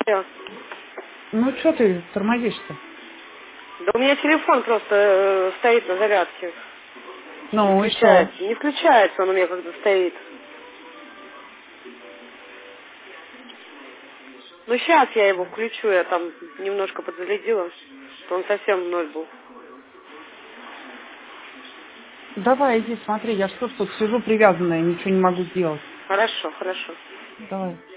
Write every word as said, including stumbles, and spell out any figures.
Алло. Ну, что ты тормозишь-то? Да у меня телефон просто э, стоит на зарядке. Не Ну, и что? включается. Не включается он у меня, когда стоит. Ну, сейчас я его включу. Я там немножко подзарядила, что он совсем ноль был. Давай, иди, смотри, я что ж тут сижу привязанная, ничего не могу сделать. Хорошо, хорошо. Давай.